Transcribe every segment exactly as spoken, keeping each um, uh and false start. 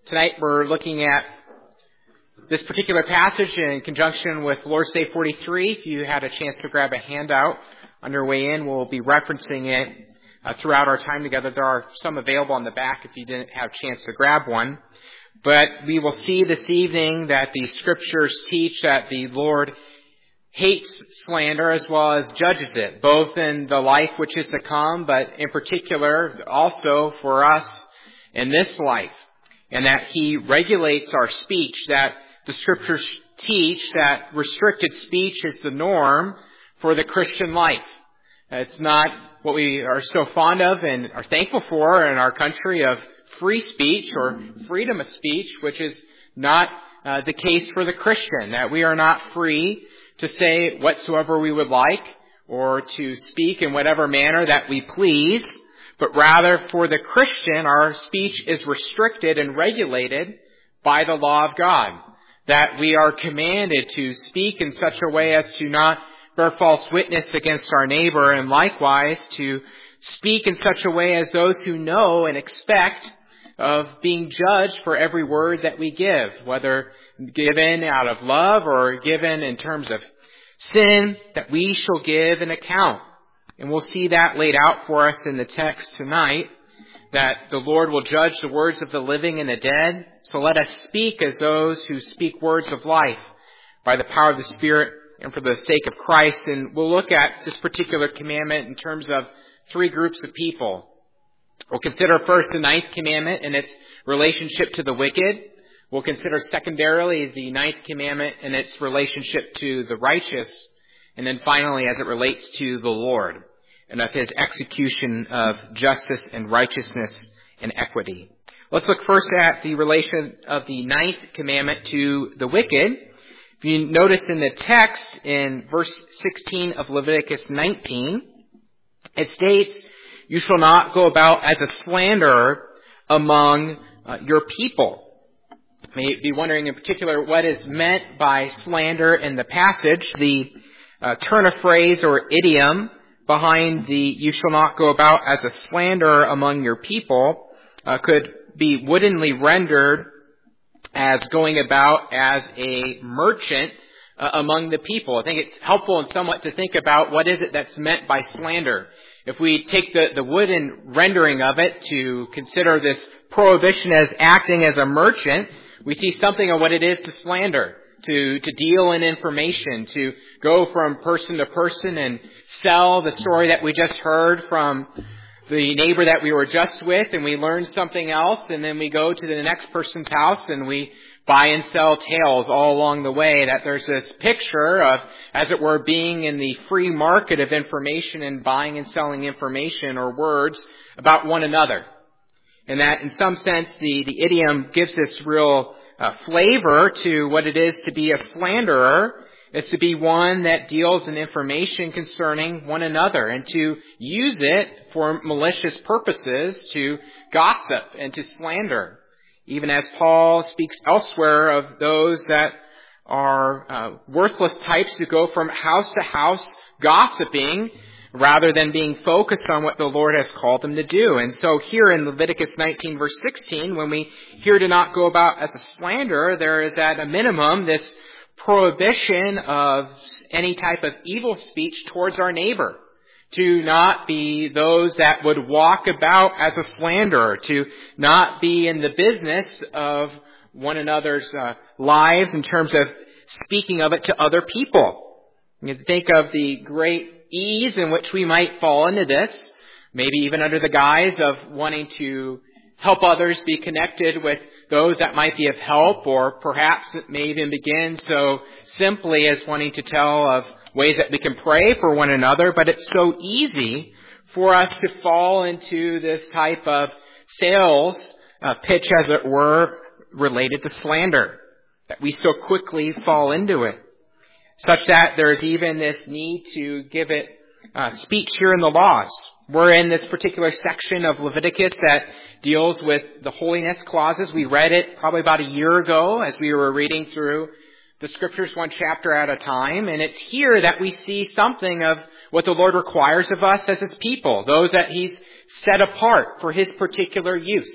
Tonight we're looking at this particular passage in conjunction with Lord's Day forty-three. If you had a chance to grab a handout on your way in, we'll be referencing it uh, throughout our time together. There are some available on the back if you didn't have a chance to grab one. But we will see this evening that the Scriptures teach that the Lord hates slander as well as judges it, both in the life which is to come, but in particular also for us in this life. And that He regulates our speech, that the Scriptures teach that restricted speech is the norm for the Christian life. It's not what we are so fond of and are thankful for in our country of free speech or freedom of speech, which is not uh, the case for the Christian, that we are not free to say whatsoever we would like or to speak in whatever manner that we please, but rather for the Christian, our speech is restricted and regulated by the law of God, that we are commanded to speak in such a way as to not bear false witness against our neighbor, and likewise to speak in such a way as those who know and expect of being judged for every word that we give, whether given out of love or given in terms of sin, that we shall give an account. And we'll see that laid out for us in the text tonight, that the Lord will judge the words of the living and the dead. So let us speak as those who speak words of life by the power of the Spirit and for the sake of Christ. And we'll look at this particular commandment in terms of three groups of people. We'll consider first the ninth commandment and its relationship to the wicked. We'll consider secondarily the ninth commandment and its relationship to the righteous. And then finally, as it relates to the Lord and of His execution of justice and righteousness and equity. Let's look first at the relation of the ninth commandment to the wicked. If you notice in the text in verse sixteen of Leviticus nineteen, it states, "You shall not go about as a slanderer among uh, your people." You may be wondering in particular what is meant by slander in the passage. The uh, turn of phrase or idiom behind the "you shall not go about as a slanderer among your people" uh, could be woodenly rendered as going about as a merchant uh, among the people. I think it's helpful and somewhat to think about what is it that's meant by slander. If we take the, the wooden rendering of it to consider this prohibition as acting as a merchant, we see something of what it is to slander, to, to deal in information, to go from person to person and sell the story that we just heard from the neighbor that we were just with, and we learn something else, and then we go to the next person's house and we buy and sell tales all along the way, that there's this picture of, as it were, being in the free market of information and buying and selling information or words about one another. And that in some sense the, the idiom gives this real uh, flavor to what it is to be a slanderer, is to be one that deals in information concerning one another and to use it for malicious purposes, to gossip and to slander. Even as Paul speaks elsewhere of those that are uh, worthless types who go from house to house gossiping rather than being focused on what the Lord has called them to do. And so here in Leviticus nineteen verse sixteen, when we hear to not go about as a slanderer, there is at a minimum this prohibition of any type of evil speech towards our neighbor, to not be those that would walk about as a slanderer, to not be in the business of one another's uh, lives in terms of speaking of it to other people. You think of the great ease in which we might fall into this, maybe even under the guise of wanting to help others be connected with those that might be of help, or perhaps it may even begin so simply as wanting to tell of ways that we can pray for one another. But it's so easy for us to fall into this type of sales uh, pitch, as it were, related to slander, that we so quickly fall into it, such that there's even this need to give it uh, speech here in the laws. We're in this particular section of Leviticus that deals with the holiness clauses. We read it probably about a year ago as we were reading through the Scriptures one chapter at a time. And it's here that we see something of what the Lord requires of us as His people, those that He's set apart for His particular use.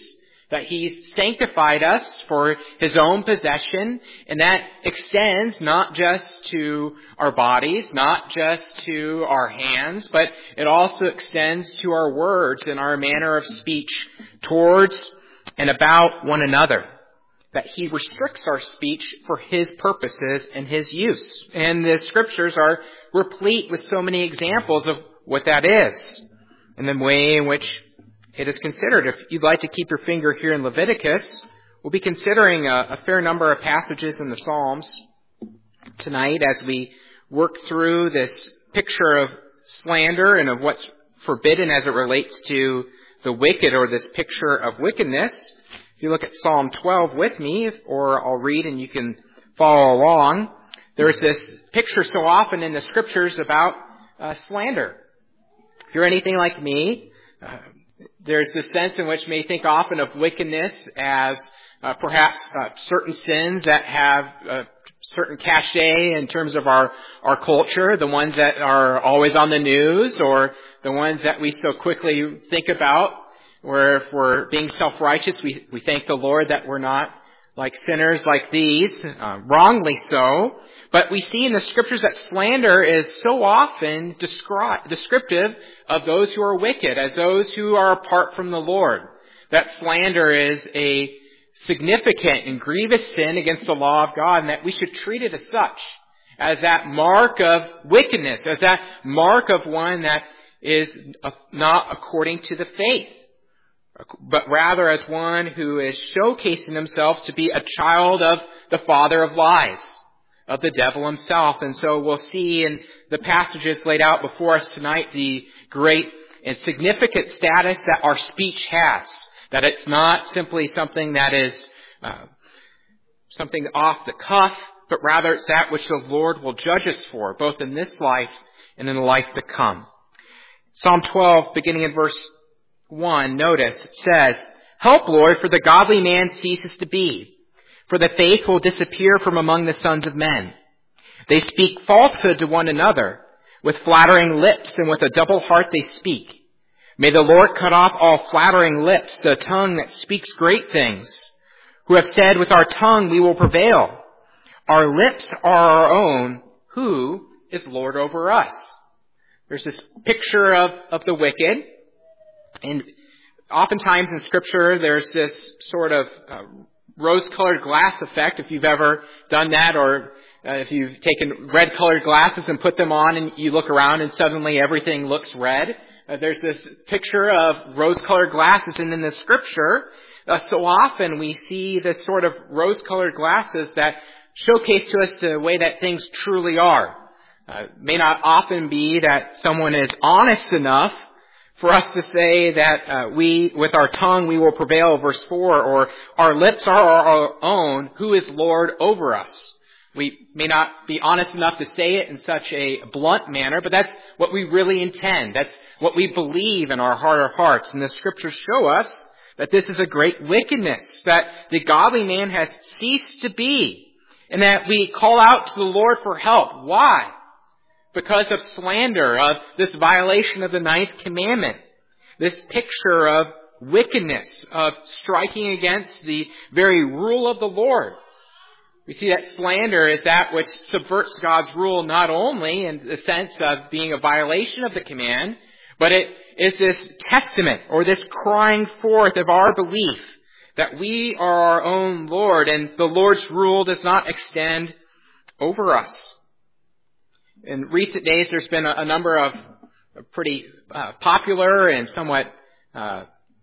that He's sanctified us for His own possession, and that extends not just to our bodies, not just to our hands, but it also extends to our words and our manner of speech towards and about one another. That He restricts our speech for His purposes and His use. And the Scriptures are replete with so many examples of what that is, and the way in which it is considered. If you'd like to keep your finger here in Leviticus, we'll be considering a, a fair number of passages in the Psalms tonight as we work through this picture of slander and of what's forbidden as it relates to the wicked, or this picture of wickedness. If you look at Psalm twelve with me, or I'll read and you can follow along, there's this picture so often in the Scriptures about uh, slander. If you're anything like me, uh, there's this sense in which you may think often of wickedness as uh, perhaps uh, certain sins that have a certain cachet in terms of our, our culture, the ones that are always on the news, or the ones that we so quickly think about, where if we're being self-righteous, we, we thank the Lord that we're not like sinners like these, uh, wrongly so. But we see in the Scriptures that slander is so often descri- descriptive of those who are wicked, as those who are apart from the Lord. That slander is a significant and grievous sin against the law of God, and that we should treat it as such, as that mark of wickedness, as that mark of one that is not according to the faith, but rather as one who is showcasing himself to be a child of the father of lies, of the devil himself. And so we'll see in the passages laid out before us tonight the great and significant status that our speech has. That it's not simply something that is uh, something off the cuff, but rather it's that which the Lord will judge us for, both in this life and in the life to come. Psalm twelve, beginning in verse one, notice, it says, "Help, Lord, for the godly man ceases to be, for the faithful disappear from among the sons of men. They speak falsehood to one another, with flattering lips, and with a double heart they speak. May the Lord cut off all flattering lips, the tongue that speaks great things, who have said, with our tongue we will prevail. Our lips are our own. Who is Lord over us?" There's this picture of, of the wicked. And oftentimes in Scripture, there's this sort of uh, rose-colored glass effect, if you've ever done that, or uh, if you've taken red-colored glasses and put them on and you look around and suddenly everything looks red. Uh, there's this picture of rose-colored glasses, and in the Scripture, uh, so often we see this sort of rose-colored glasses that showcase to us the way that things truly are. Uh, it may not often be that someone is honest enough for us to say that uh, we, with our tongue, we will prevail, verse four, or our lips are our own, who is Lord over us? We may not be honest enough to say it in such a blunt manner, but that's what we really intend. That's what we believe in our heart of hearts. And the Scriptures show us that this is a great wickedness, that the godly man has ceased to be, and that we call out to the Lord for help. Why? Because of slander, of this violation of the ninth commandment, this picture of wickedness, of striking against the very rule of the Lord. We see that slander is that which subverts God's rule not only in the sense of being a violation of the command, but it is this testament or this crying forth of our belief that we are our own Lord and the Lord's rule does not extend over us. In recent days, there's been a, a number of pretty uh, popular and somewhat uh,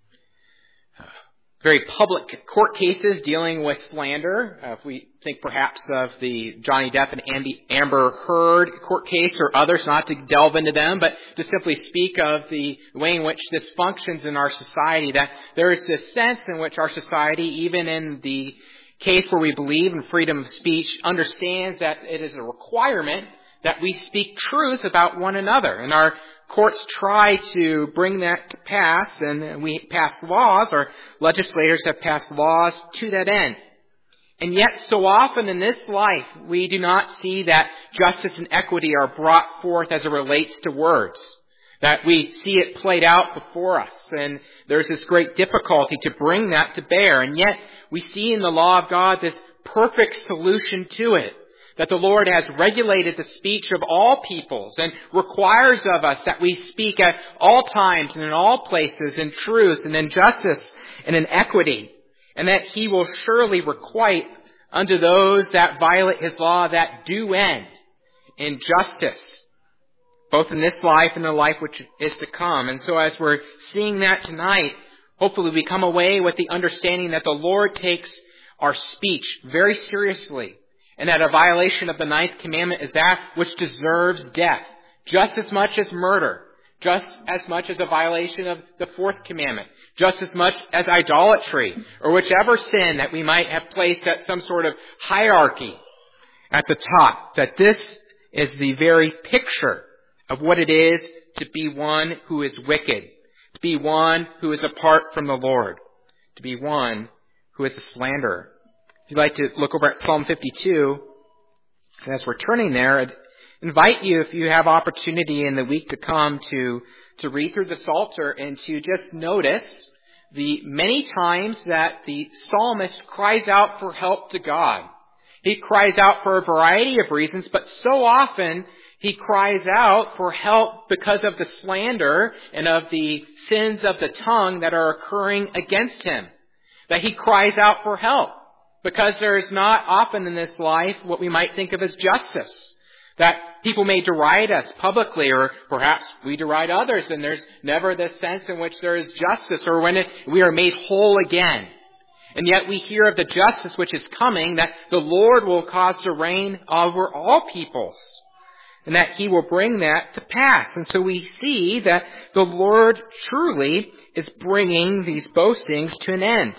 very public court cases dealing with slander. Uh, if we think perhaps of the Johnny Depp and Ambi, Amber Heard court case or others, not to delve into them, but to simply speak of the way in which this functions in our society, that there is this sense in which our society, even in the case where we believe in freedom of speech, understands that it is a requirement that we speak truth about one another. And our courts try to bring that to pass, and we pass laws, or legislators have passed laws to that end. And yet, so often in this life, we do not see that justice and equity are brought forth as it relates to words. That we see it played out before us, and there's this great difficulty to bring that to bear. And yet we see in the law of God this perfect solution to it. That the Lord has regulated the speech of all peoples and requires of us that we speak at all times and in all places in truth and in justice and in equity. And that He will surely requite unto those that violate His law that do end in justice, both in this life and the life which is to come. And so as we're seeing that tonight, hopefully we come away with the understanding that the Lord takes our speech very seriously, and that a violation of the ninth commandment is that which deserves death, just as much as murder, just as much as a violation of the fourth commandment, just as much as idolatry, or whichever sin that we might have placed at some sort of hierarchy at the top. That this is the very picture of what it is to be one who is wicked, to be one who is apart from the Lord, to be one who is a slanderer. If you'd like to look over at Psalm fifty-two, and as we're turning there, I'd invite you, if you have opportunity in the week to come, to, to read through the Psalter and to just notice the many times that the psalmist cries out for help to God. He cries out for a variety of reasons, but so often he cries out for help because of the slander and of the sins of the tongue that are occurring against him. That he cries out for help because there is not often in this life what we might think of as justice. That people may deride us publicly, or perhaps we deride others, and there's never this sense in which there is justice, or when it, we are made whole again. And yet we hear of the justice which is coming, that the Lord will cause to reign over all peoples, and that He will bring that to pass. And so we see that the Lord truly is bringing these boastings to an end.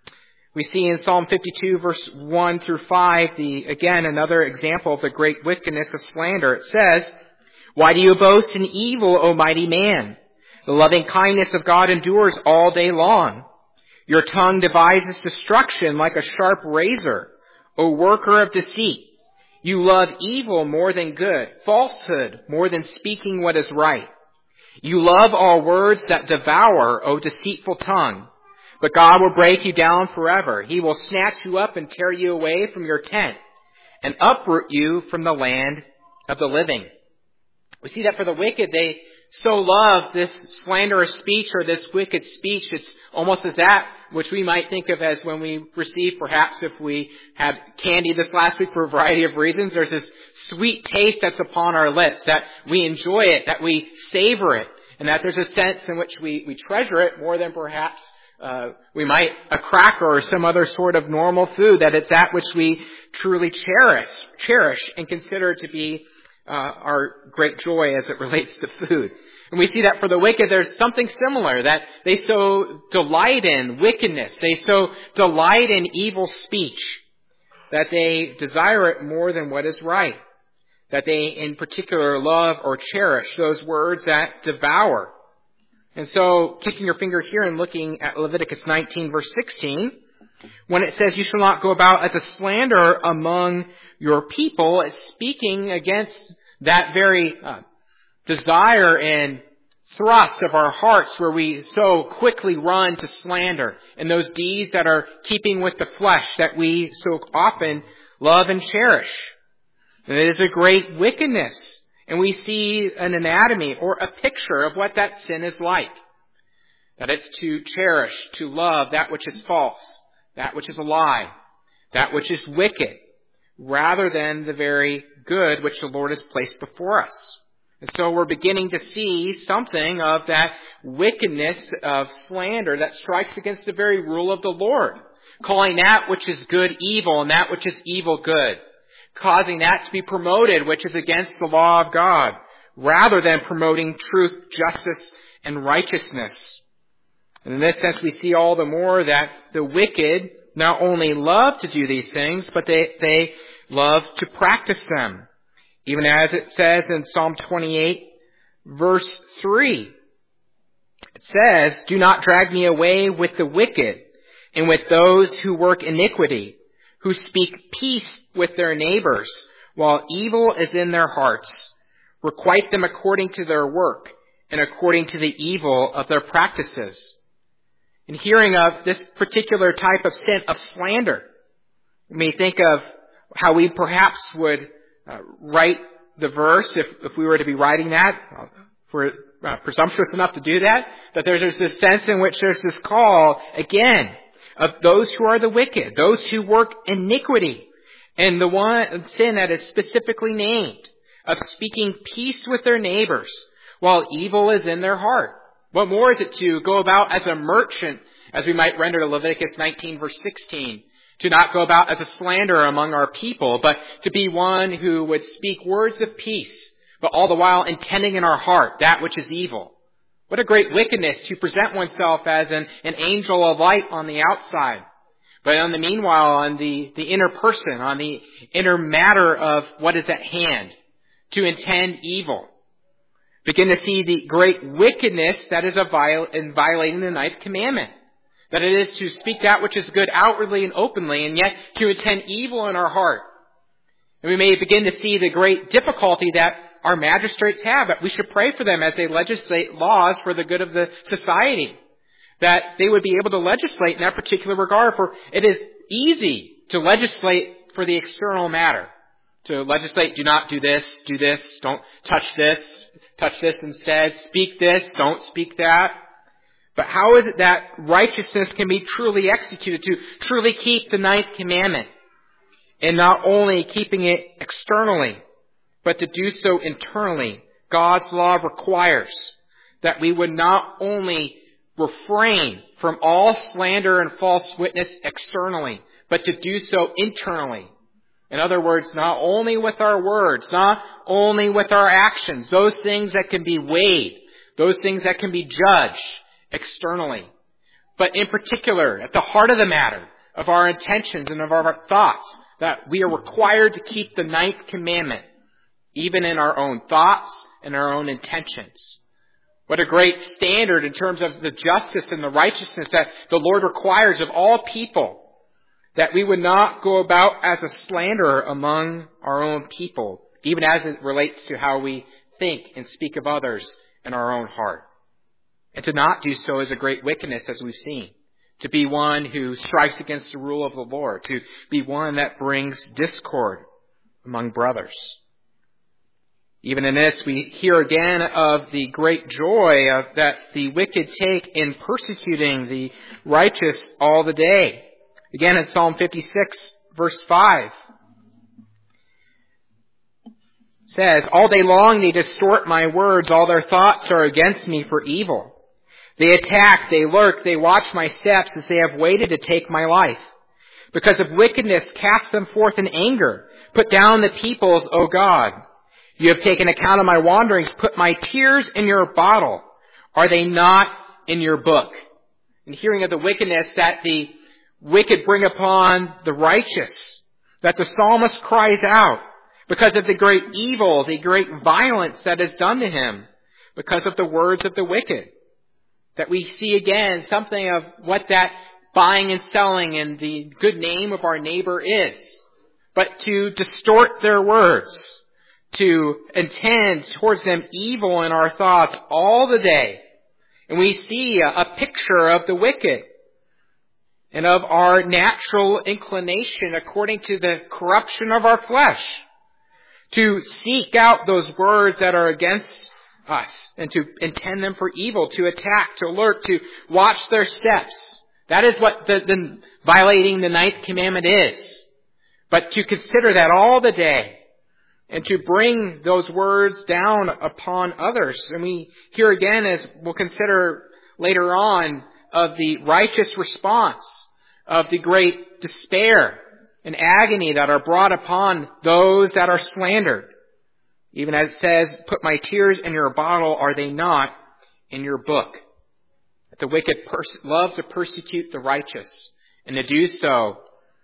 We see in Psalm fifty-two, verse one through five, the, again, another example of the great wickedness of slander. It says, "Why do you boast in evil, O mighty man? The loving kindness of God endures all day long. Your tongue devises destruction like a sharp razor, O worker of deceit. You love evil more than good, falsehood more than speaking what is right. You love all words that devour, O deceitful tongue. But God will break you down forever. He will snatch you up and tear you away from your tent and uproot you from the land of the living." We see that for the wicked, they so love this slanderous speech or this wicked speech. It's almost as that which we might think of as when we receive, perhaps if we had candy this last week for a variety of reasons, there's this sweet taste that's upon our lips, that we enjoy it, that we savor it, and that there's a sense in which we, we treasure it more than perhaps uh, we might a cracker or some other sort of normal food, that it's that which we truly cherish, cherish and consider to be uh, our great joy as it relates to food. And we see that for the wicked, there's something similar, that they so delight in wickedness, they so delight in evil speech, that they desire it more than what is right, that they in particular love or cherish those words that devour. And so, kicking your finger here and looking at Leviticus nineteen, verse sixteen, when it says, "You shall not go about as a slanderer among your people," it's speaking against that very uh, desire and thrust of our hearts where we so quickly run to slander, and those deeds that are keeping with the flesh that we so often love and cherish. And it is a great wickedness. And we see an anatomy or a picture of what that sin is like. That it's to cherish, to love that which is false, that which is a lie, that which is wicked, rather than the very good which the Lord has placed before us. And so we're beginning to see something of that wickedness of slander that strikes against the very rule of the Lord, calling that which is good evil and that which is evil good, causing that to be promoted which is against the law of God, rather than promoting truth, justice, and righteousness. And in this sense, we see all the more that the wicked not only love to do these things, but they, they love to practice them. Even as it says in Psalm twenty-eight, verse three. It says, "Do not drag me away with the wicked and with those who work iniquity, who speak peace with their neighbors, while evil is in their hearts. Requite them according to their work, and according to the evil of their practices. In hearing of this particular type of sin, of slander, we may think of how we perhaps would uh, write the verse if, if we were to be writing that. If we're uh, presumptuous enough to do that, that there's, there's this sense in which there's this call, again, of those who are the wicked, those who work iniquity, and the one sin that is specifically named, of speaking peace with their neighbors while evil is in their heart. What more is it to go about as a merchant, as we might render to Leviticus nineteen verse sixteen, to not go about as a slanderer among our people, but to be one who would speak words of peace, but all the while intending in our heart that which is evil. What a great wickedness to present oneself as an, an angel of light on the outside, but on the meanwhile, on the, the inner person, on the inner matter of what is at hand, to intend evil. Begin to see the great wickedness that is a viol- in violating the ninth commandment. That it is to speak that which is good outwardly and openly, and yet to intend evil in our heart. And we may begin to see the great difficulty that our magistrates have, that we should pray for them as they legislate laws for the good of the society. That they would be able to legislate in that particular regard, for it is easy to legislate for the external matter. To legislate, do not do this, do this, don't touch this, touch this instead, speak this, don't speak that. But how is it that righteousness can be truly executed, to truly keep the ninth commandment? And not only keeping it externally, but to do so internally. God's law requires that we would not only refrain from all slander and false witness externally, but to do so internally. In other words, not only with our words, not only with our actions, those things that can be weighed, those things that can be judged externally, but in particular, at the heart of the matter, of our intentions and of our thoughts, that we are required to keep the ninth commandment, even in our own thoughts and our own intentions. What a great standard in terms of the justice and the righteousness that the Lord requires of all people, that we would not go about as a slanderer among our own people, even as it relates to how we think and speak of others in our own heart. And to not do so is a great wickedness, as we've seen. To be one who strikes against the rule of the Lord. To be one that brings discord among brothers. Even in this, we hear again of the great joy of that the wicked take in persecuting the righteous all the day. Again, in Psalm fifty-six, verse five. It says, all day long they distort my words. All their thoughts are against me for evil. They attack, they lurk, they watch my steps as they have waited to take my life. Because of wickedness, cast them forth in anger. Put down the peoples, O God. You have taken account of my wanderings. Put my tears in your bottle. Are they not in your book? And hearing of the wickedness that the wicked bring upon the righteous, that the psalmist cries out because of the great evil, the great violence that is done to him, because of the words of the wicked. That we see again something of what that buying and selling and the good name of our neighbor is. But to distort their words, to intend towards them evil in our thoughts all the day. And we see a, a picture of the wicked and of our natural inclination according to the corruption of our flesh, to seek out those words that are against us and to intend them for evil, to attack, to lurk, to watch their steps. That is what the, the violating the ninth commandment is. But to consider that all the day and to bring those words down upon others. And we hear again, as we'll consider later on, of the righteous response, of the great despair and agony that are brought upon those that are slandered. Even as it says, put my tears in your bottle, are they not in your book? That the wicked pers- love to persecute the righteous, and to do so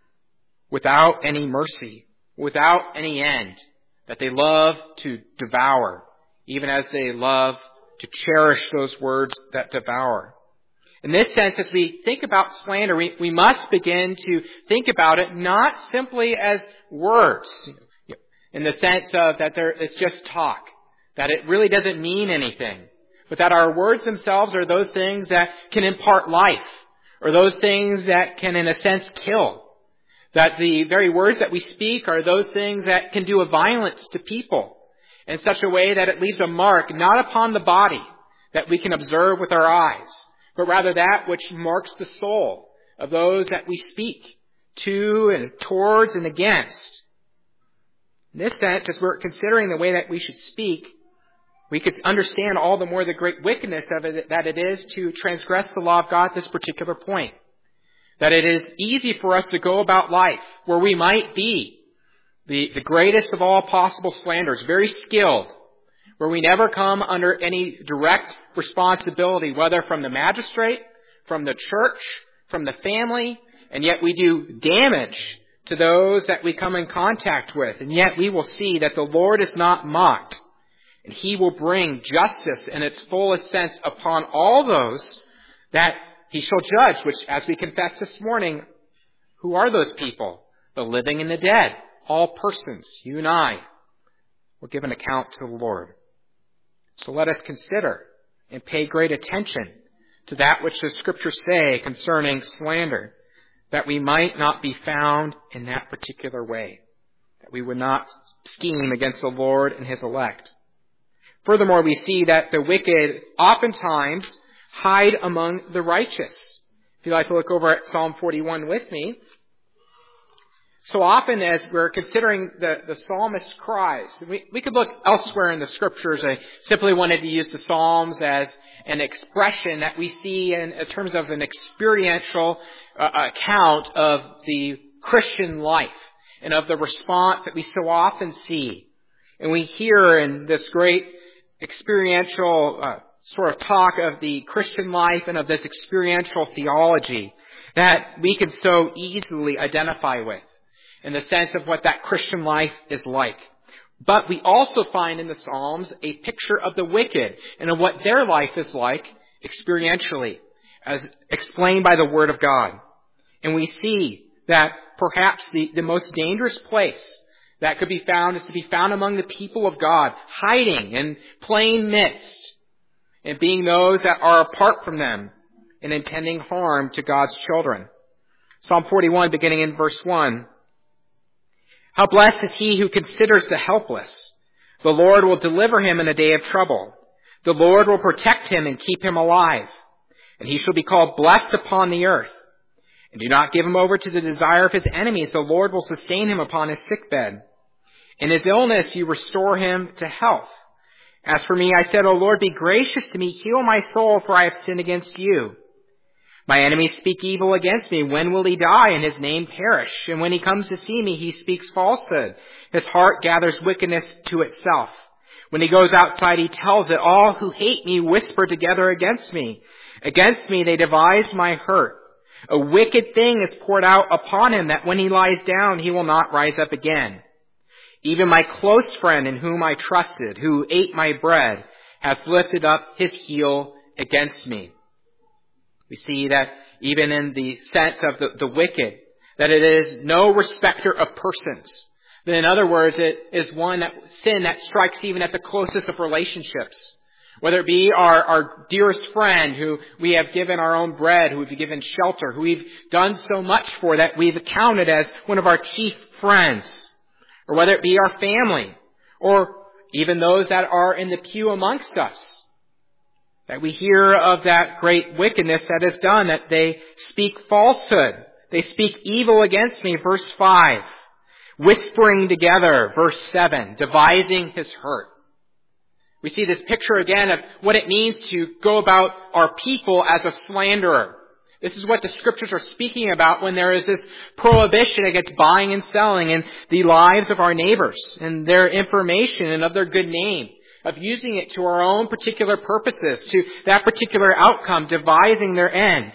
without any mercy, without any end. That they love to devour, even as they love to cherish those words that devour. In this sense, as we think about slander, we, we must begin to think about it not simply as words, in the sense of that there, it's just talk, that it really doesn't mean anything, but that our words themselves are those things that can impart life, or those things that can, in a sense, kill. That the very words that we speak are those things that can do a violence to people in such a way that it leaves a mark not upon the body that we can observe with our eyes, but rather that which marks the soul of those that we speak to and towards and against. In this sense, as we're considering the way that we should speak, we could understand all the more the great wickedness of it that it is to transgress the law of God at this particular point. That it is easy for us to go about life where we might be the, the greatest of all possible slanderers, very skilled, where we never come under any direct responsibility, whether from the magistrate, from the church, from the family, and yet we do damage to those that we come in contact with. And yet we will see that the Lord is not mocked, and He will bring justice in its fullest sense upon all those that He shall judge, which, as we confessed this morning, who are those people? The living and the dead. All persons, you and I, will give an account to the Lord. So let us consider and pay great attention to that which the Scriptures say concerning slander, that we might not be found in that particular way, that we would not scheme against the Lord and His elect. Furthermore, we see that the wicked oftentimes hide among the righteous. If you'd like to look over at Psalm forty-one with me. So often as we're considering the, the psalmist's cries, we, we could look elsewhere in the Scriptures. I simply wanted to use the Psalms as an expression that we see in, in terms of an experiential uh, account of the Christian life and of the response that we so often see. And we hear in this great experiential uh, sort of talk of the Christian life and of this experiential theology that we can so easily identify with in the sense of what that Christian life is like. But we also find in the Psalms a picture of the wicked and of what their life is like experientially, as explained by the Word of God. And we see that perhaps the, the most dangerous place that could be found is to be found among the people of God, hiding in plain midst, and being those that are apart from them and intending harm to God's children. Psalm forty-one, beginning in verse one. How blessed is he who considers the helpless. The Lord will deliver him in a day of trouble. The Lord will protect him and keep him alive. And he shall be called blessed upon the earth. And do not give him over to the desire of his enemies. The Lord will sustain him upon his sickbed. In his illness you restore him to health. As for me, I said, O Lord, be gracious to me. Heal my soul, for I have sinned against you. My enemies speak evil against me. When will he die and his name perish? And when he comes to see me, he speaks falsehood. His heart gathers wickedness to itself. When he goes outside, he tells it. All who hate me whisper together against me. Against me they devise my hurt. A wicked thing is poured out upon him, that when he lies down, he will not rise up again. Even my close friend in whom I trusted, who ate my bread, has lifted up his heel against me. We see that even in the sense of the, the wicked, that it is no respecter of persons. That in other words, it is one that sin that strikes even at the closest of relationships. Whether it be our, our dearest friend who we have given our own bread, who we've given shelter, who we've done so much for that we've accounted as one of our chief friends. Or whether it be our family, or even those that are in the pew amongst us. That we hear of that great wickedness that is done, that they speak falsehood. They speak evil against me, verse five. Whispering together, verse seven. Devising his hurt. We see this picture again of what it means to go about our people as a slanderer. This is what the Scriptures are speaking about when there is this prohibition against buying and selling in the lives of our neighbors and their information and of their good name, of using it to our own particular purposes, to that particular outcome, devising their end.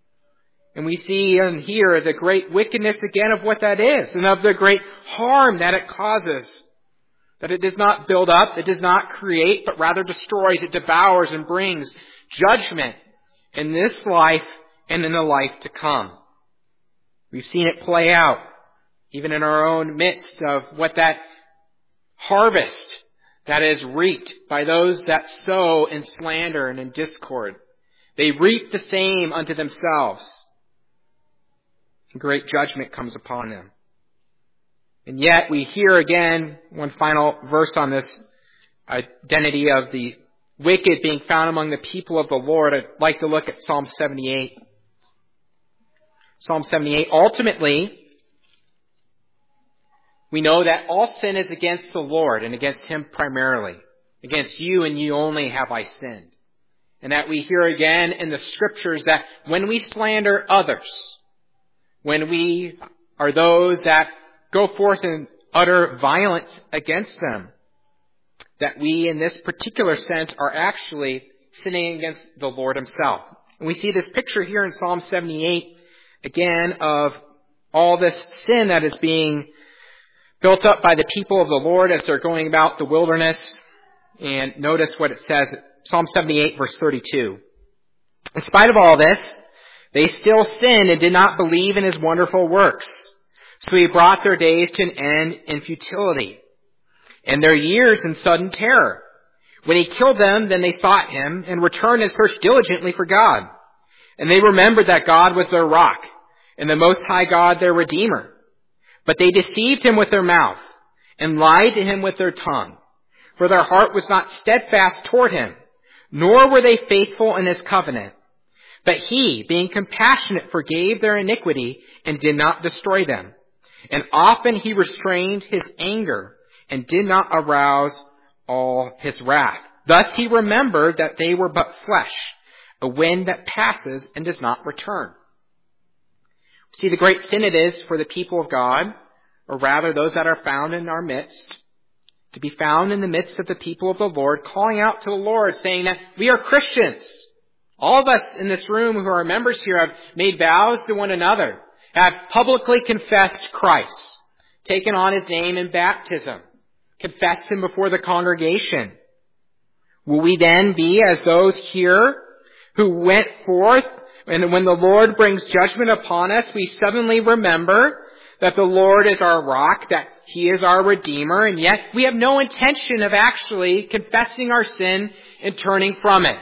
And we see and hear the great wickedness again of what that is and of the great harm that it causes. That it does not build up, it does not create, but rather destroys, it devours and brings judgment in this life and in the life to come. We've seen it play out, even in our own midst, of what that harvest that is reaped by those that sow in slander and in discord. They reap the same unto themselves. And great judgment comes upon them. And yet we hear again one final verse on this identity of the wicked being found among the people of the Lord. I'd like to look at Psalm seventy-eight. Psalm seventy-eight. Ultimately, we know that all sin is against the Lord and against Him primarily. Against you and you only have I sinned. And that we hear again in the Scriptures that when we slander others, when we are those that go forth and utter violence against them, that we in this particular sense are actually sinning against the Lord Himself. And we see this picture here in Psalm seventy-eight, again, of all this sin that is being built up by the people of the Lord as they're going about the wilderness. And notice what it says, Psalm seventy-eight, verse thirty-two. In spite of all this, they still sinned and did not believe in His wonderful works. So He brought their days to an end in futility, and their years in sudden terror. When He killed them, then they sought Him, and returned and searched diligently for God. And they remembered that God was their rock, and the Most High God their Redeemer. But they deceived Him with their mouth, and lied to Him with their tongue. For their heart was not steadfast toward Him, nor were they faithful in His covenant. But He, being compassionate, forgave their iniquity, and did not destroy them. And often He restrained His anger, and did not arouse all His wrath. Thus He remembered that they were but flesh, a wind that passes and does not return. See the great sin it is for the people of God, or rather those that are found in our midst, to be found in the midst of the people of the Lord, calling out to the Lord, saying that we are Christians. All of us in this room who are members here have made vows to one another, have publicly confessed Christ, taken on His name in baptism, confessed Him before the congregation. Will we then be as those here who went forth, and when the Lord brings judgment upon us, we suddenly remember that the Lord is our rock, that He is our Redeemer, and yet we have no intention of actually confessing our sin and turning from it.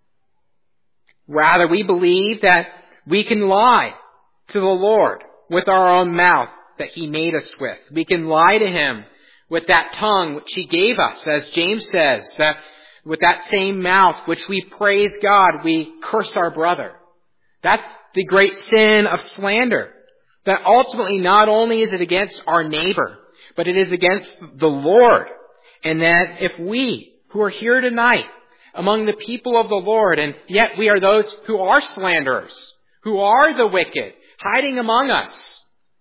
Rather, we believe that we can lie to the Lord with our own mouth that He made us with. We can lie to Him with that tongue which He gave us, as James says, that with that same mouth which we praise God, we curse our brother. That's the great sin of slander. That ultimately not only is it against our neighbor, but it is against the Lord. And that if we who are here tonight among the people of the Lord, and yet we are those who are slanderers, who are the wicked, hiding among us,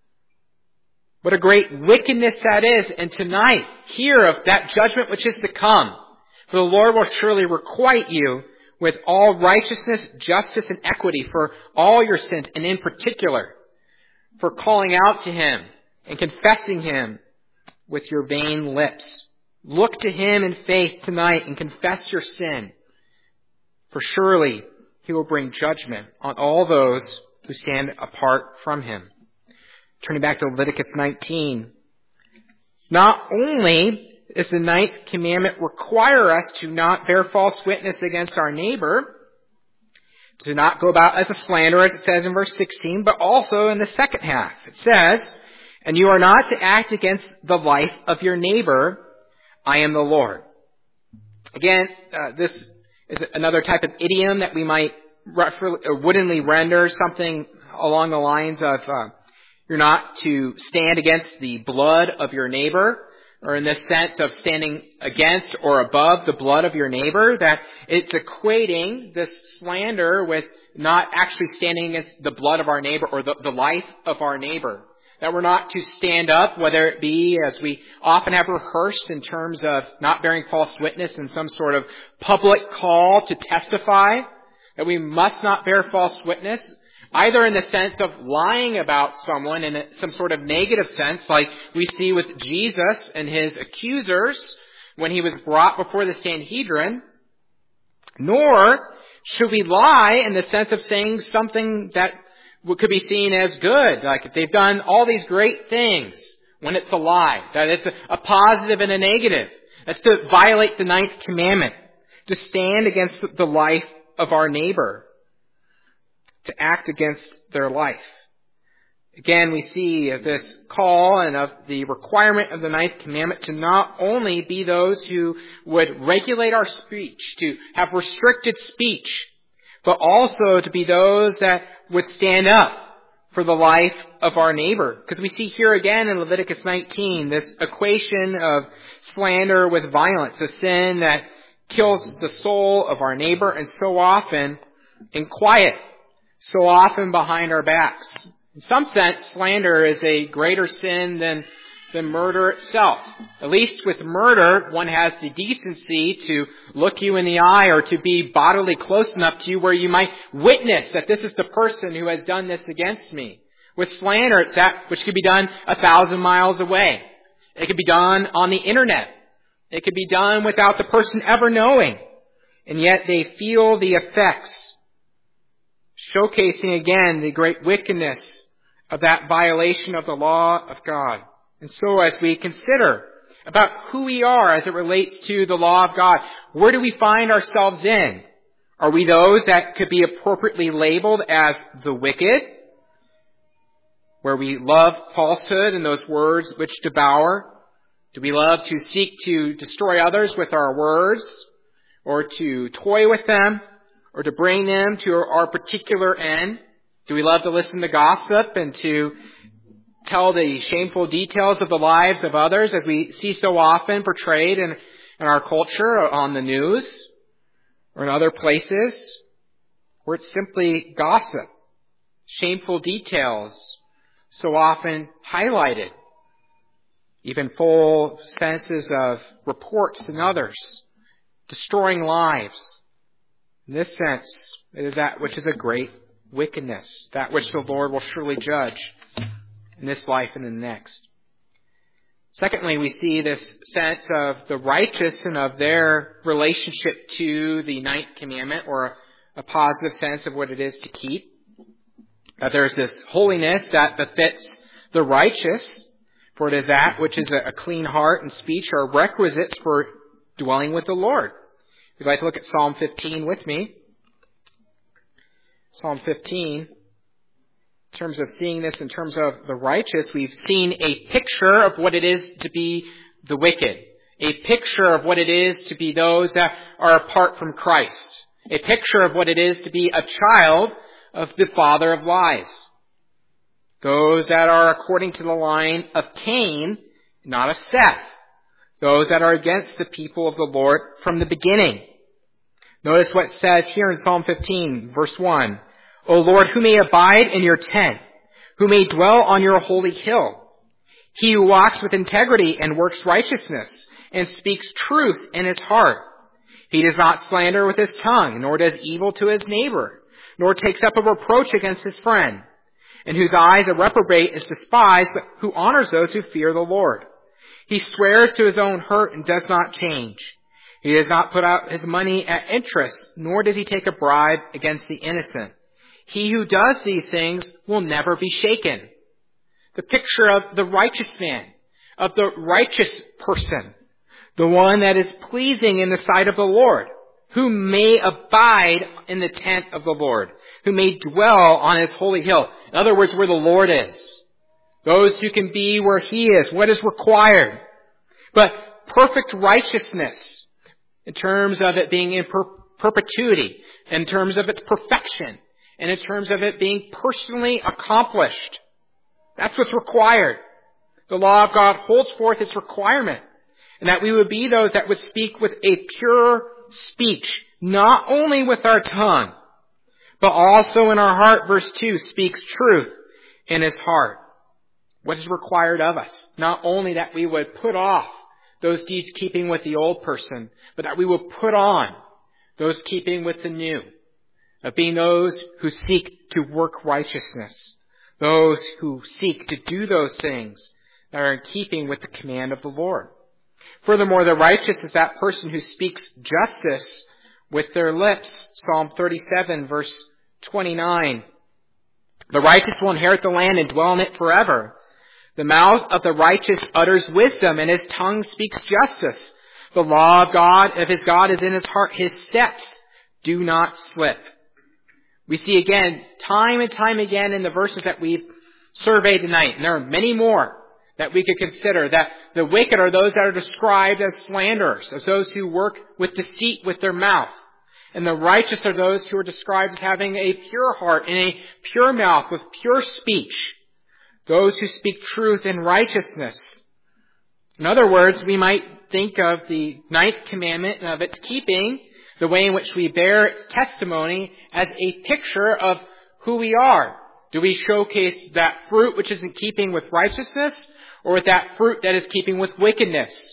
what a great wickedness that is. And tonight, hear of that judgment which is to come. For the Lord will surely requite you with all righteousness, justice, and equity for all your sins, and in particular, for calling out to Him and confessing Him with your vain lips. Look to Him in faith tonight and confess your sin. For surely He will bring judgment on all those who stand apart from Him. Turning back to Leviticus nineteen. Not only does the ninth commandment require us to not bear false witness against our neighbor, to not go about as a slanderer, as it says in verse sixteen, but also in the second half. It says, and you are not to act against the life of your neighbor. I am the Lord. Again, uh, this is another type of idiom that we might refer, uh, woodenly render something along the lines of, uh, you're not to stand against the blood of your neighbor, or in this sense of standing against or above the blood of your neighbor, that it's equating this slander with not actually standing against the blood of our neighbor or the, the life of our neighbor. That we're not to stand up, whether it be, as we often have rehearsed in terms of not bearing false witness in some sort of public call to testify, that we must not bear false witness, either in the sense of lying about someone in some sort of negative sense, like we see with Jesus and his accusers when He was brought before the Sanhedrin, nor should we lie in the sense of saying something that could be seen as good, like if they've done all these great things, when it's a lie, that it's a, a positive and a negative. That's to violate the ninth commandment, to stand against the life of our neighbor, to act against their life. Again, we see of this call and of the requirement of the ninth commandment to not only be those who would regulate our speech, to have restricted speech, but also to be those that would stand up for the life of our neighbor. Because we see here again in Leviticus nineteen, this equation of slander with violence, a sin that kills the soul of our neighbor, and so often in quiet, so often behind our backs. In some sense, slander is a greater sin than, than murder itself. At least with murder, one has the decency to look you in the eye or to be bodily close enough to you where you might witness that this is the person who has done this against me. With slander, it's that which could be done a thousand miles away. It could be done on the internet. It could be done without the person ever knowing. And yet they feel the effects, showcasing again the great wickedness of that violation of the law of God. And so as we consider about who we are as it relates to the law of God, where do we find ourselves in? Are we those that could be appropriately labeled as the wicked, where we love falsehood and those words which devour? Do we love to seek to destroy others with our words, or to toy with them, or to bring them to our particular end? Do we love to listen to gossip and to tell the shameful details of the lives of others, as we see so often portrayed in, in our culture on the news or in other places, where it's simply gossip, shameful details so often highlighted, even full sentences of reports and others, destroying lives. In this sense, it is that which is a great wickedness, that which the Lord will surely judge in this life and in the next. Secondly, we see this sense of the righteous and of their relationship to the ninth commandment, or a positive sense of what it is to keep. That there's this holiness that befits the righteous, for it is that which is a clean heart and speech are requisites for dwelling with the Lord. If you'd like to look at Psalm fifteen with me. Psalm fifteen, in terms of seeing this in terms of the righteous, we've seen a picture of what it is to be the wicked. A picture of what it is to be those that are apart from Christ. A picture of what it is to be a child of the father of lies. Those that are according to the line of Cain, not of Seth. Those that are against the people of the Lord from the beginning. Notice what it says here in Psalm fifteen, verse one. O Lord, who may abide in your tent? Who may dwell on your holy hill? He who walks with integrity and works righteousness and speaks truth in his heart. He does not slander with his tongue, nor does evil to his neighbor, nor takes up a reproach against his friend, in whose eyes a reprobate is despised, but who honors those who fear the Lord. He swears to his own hurt and does not change. He does not put out his money at interest, nor does he take a bribe against the innocent. He who does these things will never be shaken. The picture of the righteous man, of the righteous person, the one that is pleasing in the sight of the Lord, who may abide in the tent of the Lord, who may dwell on his holy hill. In other words, where the Lord is. Those who can be where he is, what is required. But perfect righteousness, in terms of it being in per- perpetuity, in terms of its perfection, and in terms of it being personally accomplished. That's what's required. The law of God holds forth its requirement, and that we would be those that would speak with a pure speech, not only with our tongue, but also in our heart. Verse two speaks truth in his heart. What is required of us? Not only that we would put off those deeds keeping with the old person, but that we would put on those keeping with the new. Of being those who seek to work righteousness. Those who seek to do those things that are in keeping with the command of the Lord. Furthermore, the righteous is that person who speaks justice with their lips. Psalm thirty-seven, verse twenty-nine. The righteous will inherit the land and dwell in it forever. The mouth of the righteous utters wisdom, and his tongue speaks justice. The law of God, of his God, is in his heart. His steps do not slip. We see again, time and time again in the verses that we've surveyed tonight, and there are many more that we could consider, that the wicked are those that are described as slanderers, as those who work with deceit with their mouth. And the righteous are those who are described as having a pure heart and a pure mouth with pure speech. Those who speak truth in righteousness. In other words, we might think of the ninth commandment and of its keeping, the way in which we bear its testimony, as a picture of who we are. Do we showcase that fruit which is in keeping with righteousness, or with that fruit that is keeping with wickedness?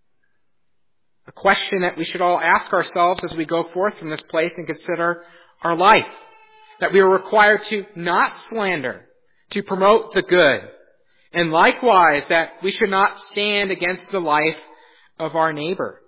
A question that we should all ask ourselves as we go forth from this place and consider our life. That we are required to not slander, to promote the good. And likewise, that we should not stand against the life of our neighbor.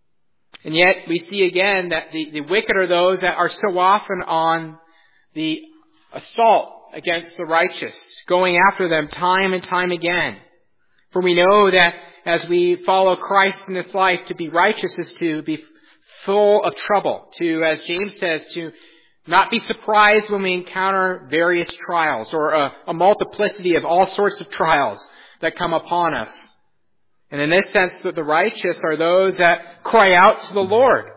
And yet, we see again that the, the wicked are those that are so often on the assault against the righteous, going after them time and time again. For we know that as we follow Christ in this life, to be righteous is to be full of trouble. To, as James says, to not be surprised when we encounter various trials, or a, a multiplicity of all sorts of trials that come upon us. And in this sense, that the righteous are those that cry out to the Lord.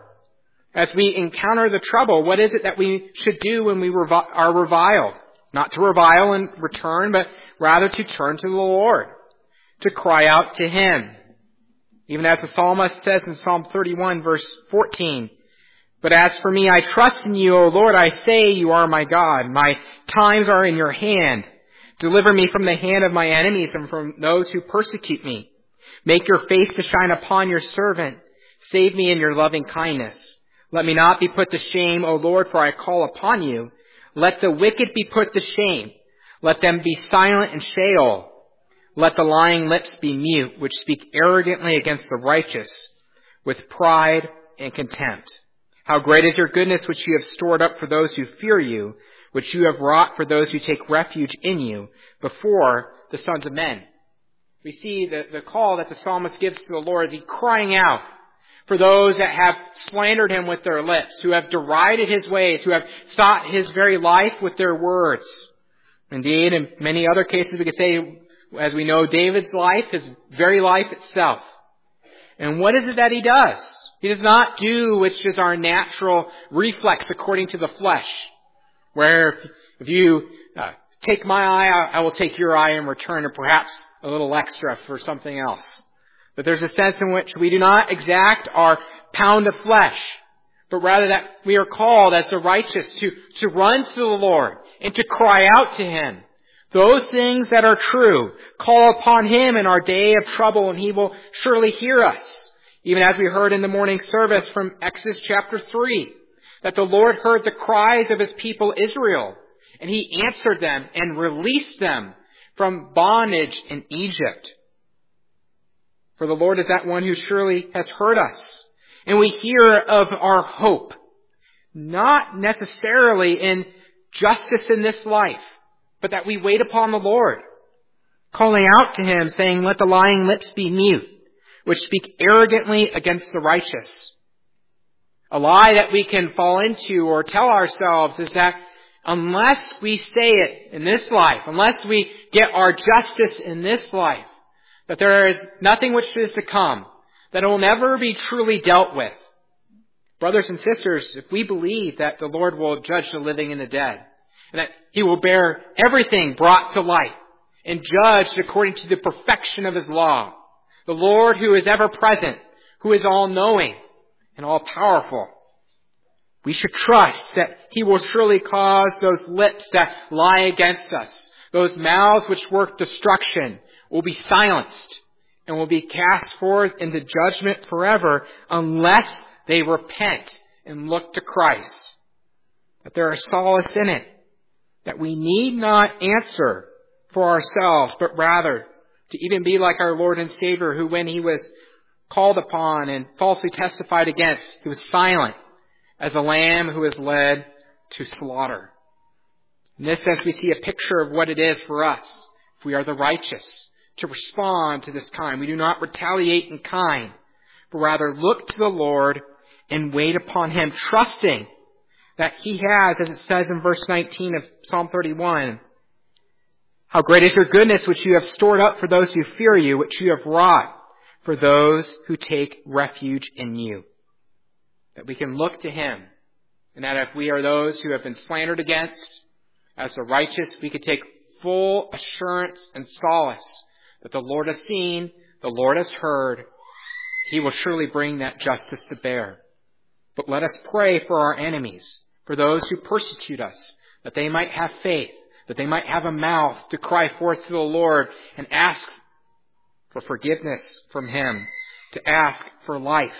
As we encounter the trouble, what is it that we should do when we revi- are reviled? Not to revile in return, but rather to turn to the Lord, to cry out to Him. Even as the psalmist says in Psalm thirty-one, verse fourteen, "But as for me, I trust in you, O Lord. I say you are my God. My times are in your hand. Deliver me from the hand of my enemies and from those who persecute me. Make your face to shine upon your servant. Save me in your loving kindness. Let me not be put to shame, O Lord, for I call upon you. Let the wicked be put to shame. Let them be silent in Sheol. Let the lying lips be mute, which speak arrogantly against the righteous, with pride and contempt. How great is your goodness, which you have stored up for those who fear you, which you have wrought for those who take refuge in you, before the sons of men." We see the, the call that the psalmist gives to the Lord, the crying out for those that have slandered him with their lips, who have derided his ways, who have sought his very life with their words. Indeed, in many other cases we could say, as we know, David's life, his very life itself. And what is it that he does? He does not do which is our natural reflex according to the flesh, where if you uh, take my eye, I will take your eye in return, or perhaps a little extra for something else. But there's a sense in which we do not exact our pound of flesh, but rather that we are called as the righteous to, to run to the Lord and to cry out to Him. Those things that are true, call upon Him in our day of trouble, and He will surely hear us. Even as we heard in the morning service from Exodus chapter three, that the Lord heard the cries of His people Israel, and He answered them and released them from bondage in Egypt. For the Lord is that one who surely has heard us. And we hear of our hope, not necessarily in justice in this life, but that we wait upon the Lord, calling out to Him, saying, "Let the lying lips be mute, which speak arrogantly against the righteous." A lie that we can fall into or tell ourselves is that unless we say it in this life, unless we get our justice in this life, that there is nothing which is to come, that it will never be truly dealt with. Brothers and sisters, if we believe that the Lord will judge the living and the dead, and that He will bear everything brought to light and judged according to the perfection of His law, the Lord who is ever present, who is all-knowing and all-powerful, we should trust that He will surely cause those lips that lie against us, those mouths which work destruction, will be silenced and will be cast forth into judgment forever unless they repent and look to Christ. That there is solace in it, that we need not answer for ourselves, but rather to even be like our Lord and Savior, who when He was called upon and falsely testified against, He was silent as a lamb who is led to slaughter. In this sense, we see a picture of what it is for us, if we are the righteous, to respond to this kind. We do not retaliate in kind, but rather look to the Lord and wait upon him, trusting that he has, as it says in verse nineteen of Psalm thirty-one, how great is your goodness which you have stored up for those who fear you, which you have wrought for those who take refuge in you. That we can look to him, and that if we are those who have been slandered against as the righteous, we could take full assurance and solace that the Lord has seen, the Lord has heard. He will surely bring that justice to bear. But let us pray for our enemies, for those who persecute us, that they might have faith, that they might have a mouth to cry forth to the Lord and ask for forgiveness from him, to ask for life.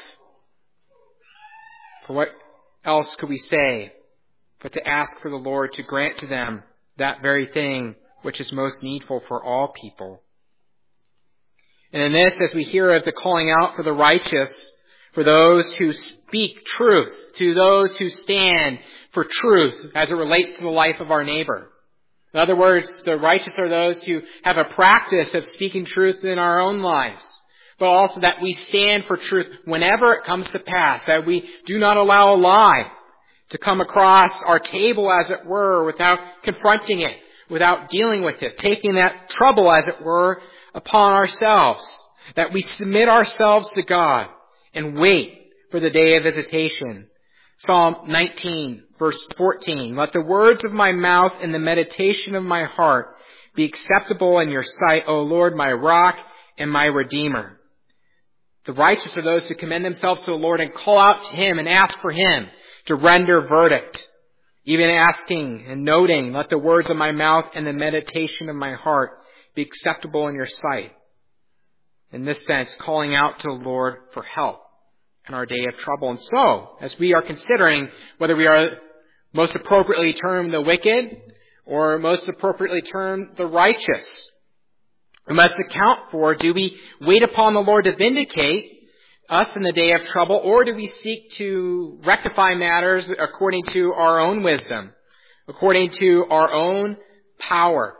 For what else could we say but to ask for the Lord to grant to them that very thing which is most needful for all people? And in this, as we hear of the calling out for the righteous, for those who speak truth, to those who stand for truth as it relates to the life of our neighbor. In other words, the righteous are those who have a practice of speaking truth in our own lives, but also that we stand for truth whenever it comes to pass, that we do not allow a lie to come across our table, as it were, without confronting it, without dealing with it, taking that trouble, as it were, upon ourselves, that we submit ourselves to God and wait for the day of visitation. Psalm nineteen, verse fourteen, let the words of my mouth and the meditation of my heart be acceptable in your sight, O Lord, my rock and my redeemer. The righteous are those who commend themselves to the Lord and call out to him and ask for him to render verdict. Even asking and noting, let the words of my mouth and the meditation of my heart be acceptable in your sight. In this sense, calling out to the Lord for help in our day of trouble. And so, as we are considering whether we are most appropriately termed the wicked or most appropriately termed the righteous, we must account for, do we wait upon the Lord to vindicate us in the day of trouble, or do we seek to rectify matters according to our own wisdom, according to our own power,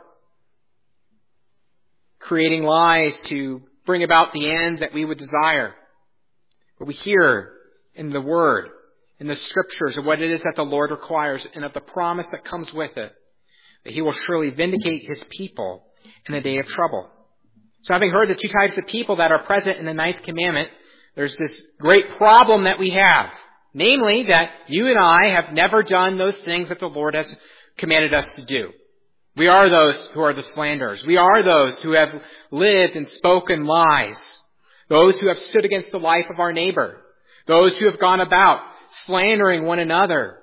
creating lies to bring about the ends that we would desire? But we hear in the Word, in the Scriptures, of what it is that the Lord requires and of the promise that comes with it, that he will surely vindicate his people in the day of trouble. So having heard the two types of people that are present in the ninth commandment, there's this great problem that we have. Namely, that you and I have never done those things that the Lord has commanded us to do. We are those who are the slanderers. We are those who have lived and spoken lies. Those who have stood against the life of our neighbor. Those who have gone about slandering one another.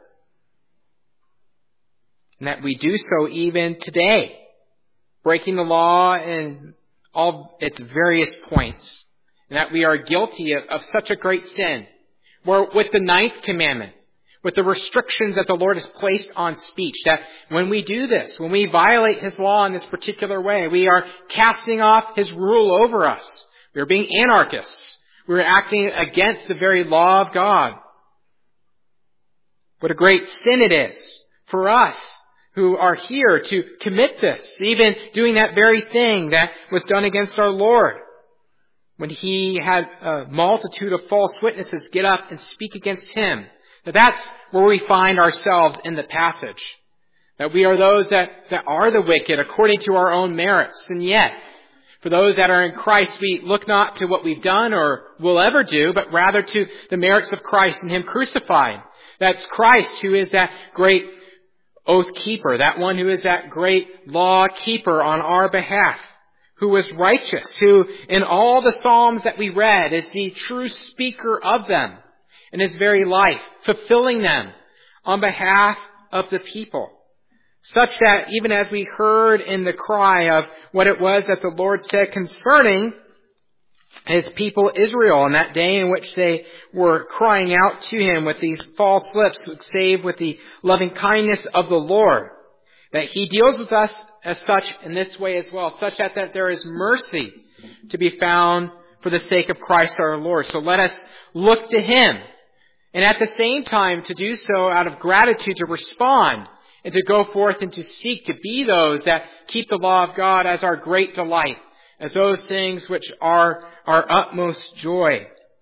And that we do so even today. Breaking the law in all its various points. And that we are guilty of, of such a great sin. Where with the ninth commandment, with the restrictions that the Lord has placed on speech, that when we do this, when we violate his law in this particular way, we are casting off his rule over us. We are being anarchists. We are acting against the very law of God. What a great sin it is for us who are here to commit this, even doing that very thing that was done against our Lord, when he had a multitude of false witnesses get up and speak against him. That that's where we find ourselves in the passage. That we are those that, that are the wicked according to our own merits. And yet, for those that are in Christ, we look not to what we've done or will ever do, but rather to the merits of Christ and him crucified. That's Christ who is that great oath keeper, that one who is that great law keeper on our behalf, who is righteous, who in all the Psalms that we read is the true speaker of them in his very life, fulfilling them on behalf of the people. Such that even as we heard in the cry of what it was that the Lord said concerning his people Israel on that day in which they were crying out to him with these false lips, save with the loving kindness of the Lord, that he deals with us as such in this way as well, such that, that there is mercy to be found for the sake of Christ our Lord. So let us look to him, and at the same time to do so out of gratitude, to respond and to go forth and to seek to be those that keep the law of God as our great delight, as those things which are our utmost joy,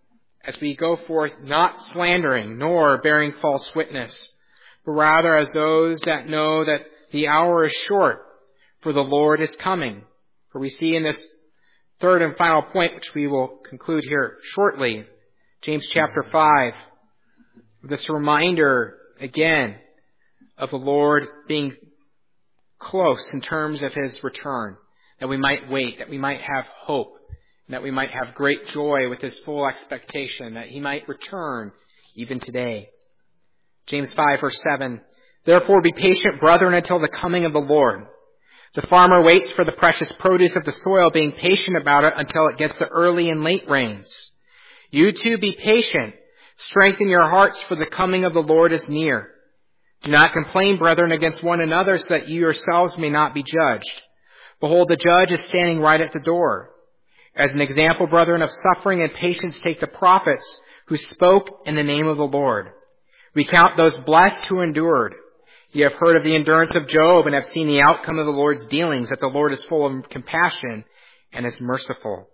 as we go forth not slandering nor bearing false witness, but rather as those that know that the hour is short, for the Lord is coming. For we see in this third and final point, which we will conclude here shortly, James chapter five, this reminder again of the Lord being close in terms of his return, that we might wait, that we might have hope, and that we might have great joy with his full expectation that he might return even today. James five verse seven, therefore be patient, brethren, until the coming of the Lord. The farmer waits for the precious produce of the soil, being patient about it until it gets the early and late rains. You too be patient. Strengthen your hearts, for the coming of the Lord is near. Do not complain, brethren, against one another, so that you yourselves may not be judged. Behold, the judge is standing right at the door. As an example, brethren, of suffering and patience, take the prophets who spoke in the name of the Lord. We count those blessed who endured. You have heard of the endurance of Job and have seen the outcome of the Lord's dealings, that the Lord is full of compassion and is merciful.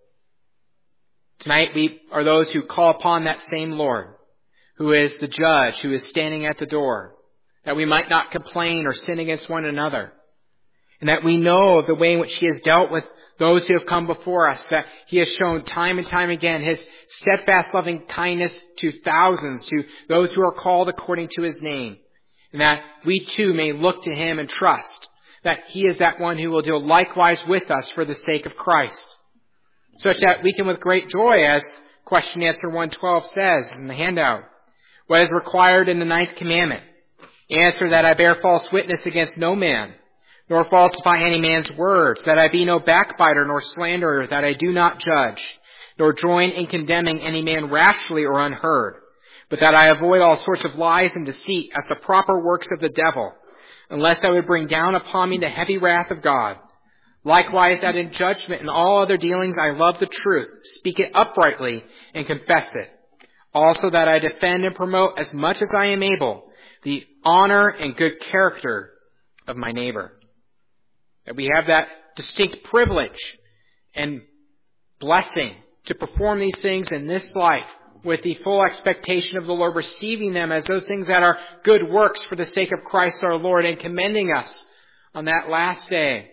Tonight we are those who call upon that same Lord, who is the judge, who is standing at the door, that we might not complain or sin against one another, and that we know the way in which he has dealt with those who have come before us, that he has shown time and time again his steadfast loving kindness to thousands, to those who are called according to his name, and that we too may look to him and trust that he is that one who will deal likewise with us for the sake of Christ, such that we can with great joy, as question answer one twelve says in the handout, what is required in the ninth commandment? Answer, that I bear false witness against no man, nor falsify any man's words, that I be no backbiter nor slanderer, that I do not judge, nor join in condemning any man rashly or unheard, but that I avoid all sorts of lies and deceit as the proper works of the devil, unless I would bring down upon me the heavy wrath of God. Likewise, that in judgment and all other dealings I love the truth, speak it uprightly, and confess it. Also that I defend and promote as much as I am able the honor and good character of my neighbor. That we have that distinct privilege and blessing to perform these things in this life with the full expectation of the Lord, receiving them as those things that are good works for the sake of Christ our Lord, and commending us on that last day,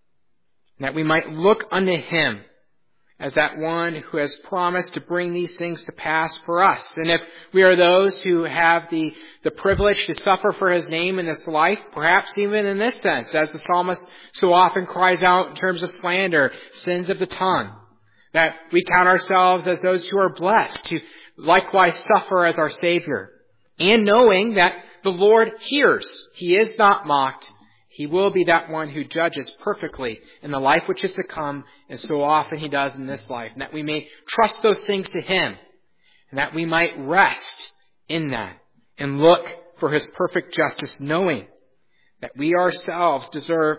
and that we might look unto him as that one who has promised to bring these things to pass for us. And if we are those who have the, the privilege to suffer for his name in this life, perhaps even in this sense, as the psalmist so often cries out in terms of slander, sins of the tongue, that we count ourselves as those who are blessed to likewise suffer as our Savior, and knowing that the Lord hears. He is not mocked. He will be that one who judges perfectly in the life which is to come, and so often he does in this life. And that we may trust those things to him, and that we might rest in that, and look for his perfect justice, knowing that we ourselves deserve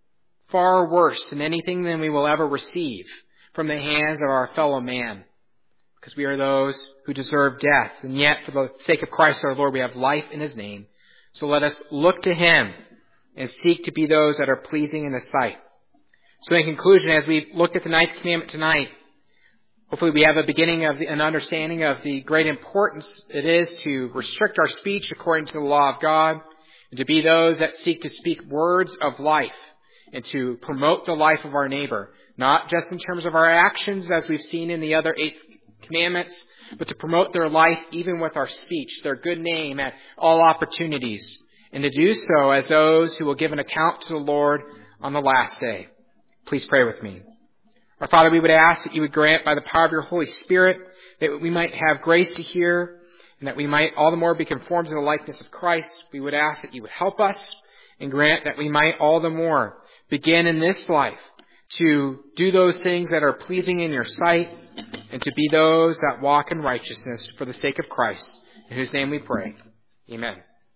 far worse than anything than we will ever receive from the hands of our fellow man, because we are those who deserve death, and yet for the sake of Christ our Lord we have life in his name. So let us look to him and seek to be those that are pleasing in his sight. So in conclusion, as we looked at the ninth commandment tonight, hopefully we have a beginning of the, an understanding of the great importance it is to restrict our speech according to the law of God, and to be those that seek to speak words of life, and to promote the life of our neighbor, not just in terms of our actions as we've seen in the other eight commandments, but to promote their life even with our speech, their good name at all opportunities, and to do so as those who will give an account to the Lord on the last day. Please pray with me. Our Father, we would ask that you would grant by the power of your Holy Spirit that we might have grace to hear, and that we might all the more be conformed to the likeness of Christ. We would ask that you would help us, and grant that we might all the more begin in this life to do those things that are pleasing in your sight, and to be those that walk in righteousness for the sake of Christ, in whose name we pray. Amen.